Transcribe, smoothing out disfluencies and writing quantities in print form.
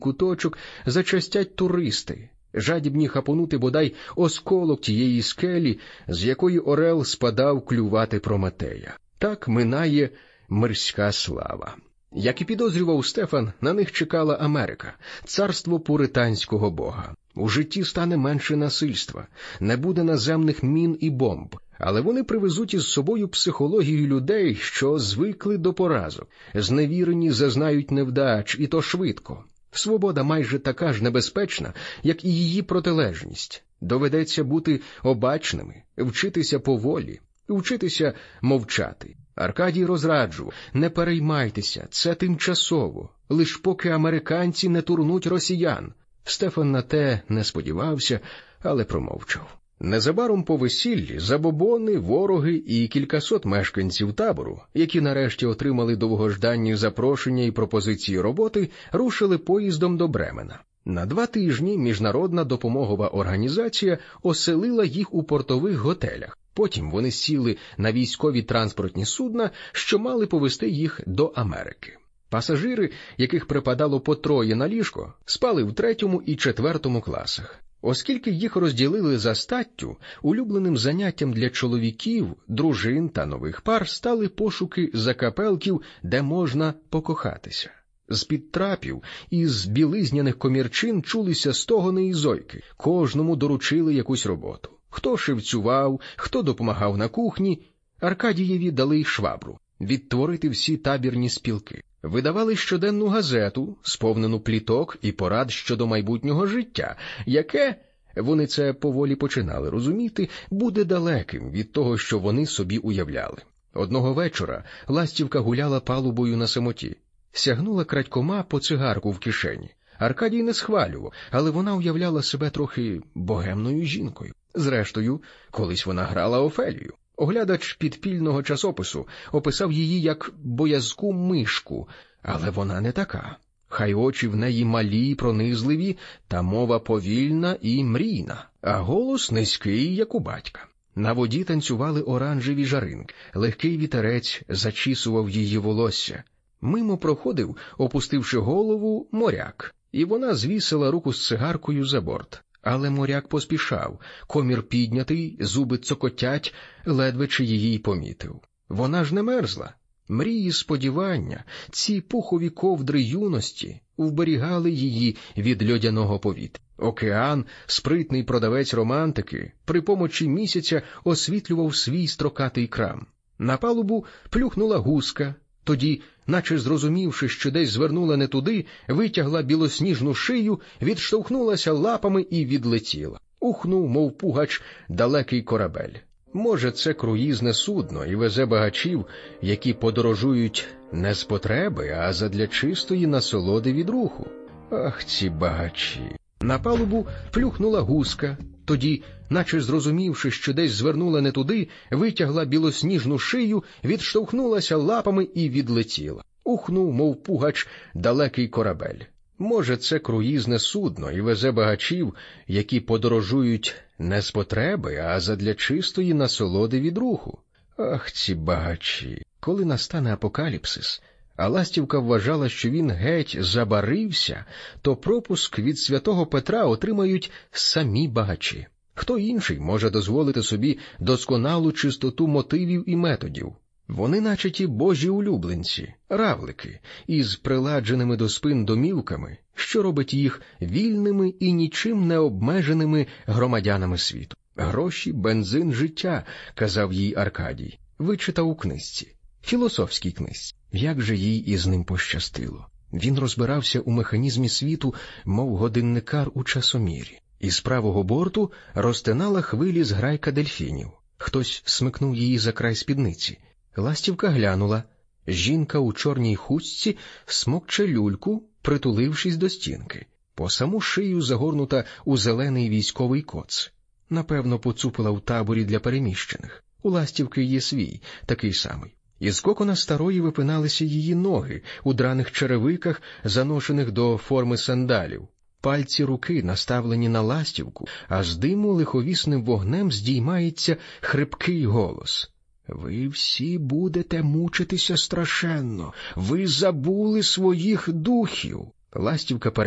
куточок зачастять туристи, жадібні хапонути бодай осколок тієї скелі, з якої орел спадав клювати Прометея. Так минає мирська слава. Як і підозрював Стефан, на них чекала Америка, царство пуританського бога. У житті стане менше насильства, не буде наземних мін і бомб, але вони привезуть із собою психологію людей, що звикли до поразок. Зневірені зазнають невдач, і то швидко. Свобода майже така ж небезпечна, як і її протилежність. Доведеться бути обачними, вчитися поволі, вчитися мовчати. Аркадій розраджував: не переймайтеся, це тимчасово, лиш поки американці не турнуть росіян. Стефан на те не сподівався, але промовчав. Незабаром по весіллі забобони, вороги і кількасот мешканців табору, які нарешті отримали довгожданні запрошення і пропозиції роботи, рушили поїздом до Бремена. На 2 тижні міжнародна допомогова організація оселила їх у портових готелях. Потім вони сіли на військові транспортні судна, що мали повезти їх до Америки. Пасажири, яких припадало по 3 на ліжко, спали в 3-му і 4-му класах. Оскільки їх розділили за статтю, улюбленим заняттям для чоловіків, дружин та нових пар стали пошуки закапелків, де можна покохатися. З-під трапів і з білизняних комірчин чулися стогони і зойки. Кожному доручили якусь роботу. Хто шивцював, хто допомагав на кухні. Аркадієві дали й швабру – відтворити всі табірні спілки. Видавали щоденну газету, сповнену пліток і порад щодо майбутнього життя, яке, вони це поволі починали розуміти, буде далеким від того, що вони собі уявляли. Одного вечора ластівка гуляла палубою на самоті. Сягнула крадькома по цигарку в кишені. Аркадій не схвалював, але вона уявляла себе трохи богемною жінкою. Зрештою, колись вона грала Офелію. Оглядач підпільного часопису описав її як боязку мишку, але вона не така. Хай очі в неї малі, пронизливі, та мова повільна і мрійна, а голос низький, як у батька. На воді танцювали оранжеві жаринки, легкий вітерець зачісував її волосся. Мимо проходив, опустивши голову, моряк, і вона звісила руку з цигаркою за борт. Але моряк поспішав, комір піднятий, зуби цокотять, ледве чи її помітив. Вона ж не мерзла. Мрії, сподівання, ці пухові ковдри юності вберігали її від льодяного повітря. Океан, спритний продавець романтики, при помочі місяця освітлював свій строкатий крам. На палубу плюхнула гуска, тоді, наче зрозумівши, що десь звернула не туди, витягла білосніжну шию, відштовхнулася лапами і відлетіла. Ухнув, мов пугач, далекий корабель. Може, це круїзне судно і везе багачів, які подорожують не з потреби, а задля чистої насолоди від руху. Ах, ці багачі! На палубу плюхнула гуска, тоді, наче зрозумівши, що десь звернула не туди, витягла білосніжну шию, відштовхнулася лапами і відлетіла. Ухнув, мов пугач, далекий корабель. Може, це круїзне судно і везе багачів, які подорожують не з потреби, а задля чистої насолоди від руху. Ах, ці багачі! Коли настане апокаліпсис, а ластівка вважала, що він геть забарився, то пропуск від святого Петра отримають самі багачі. Хто інший може дозволити собі досконалу чистоту мотивів і методів? Вони наче ті божі улюбленці, равлики, із приладженими до спин домівками, що робить їх вільними і нічим не обмеженими громадянами світу. «Гроші, бензин, життя», – казав їй Аркадій, вичитав у книжці, філософській книжці. Як же їй із ним пощастило. Він розбирався у механізмі світу, мов годинникар у часомірі. Із правого борту розтинала хвилі зграйка дельфінів. Хтось смикнув її за край спідниці. Ластівка глянула. Жінка у чорній хустці смокче люльку, притулившись до стінки. По саму шию загорнута у зелений військовий коц. Напевно, поцупила в таборі для переміщених. У ластівки є свій, такий самий. Із кокона старої випиналися її ноги у драних черевиках, заношених до форми сандалів. Пальці руки наставлені на ластівку, а з диму лиховісним вогнем здіймається хрипкий голос. «Ви всі будете мучитися страшенно. Ви забули своїх духів». Ластівка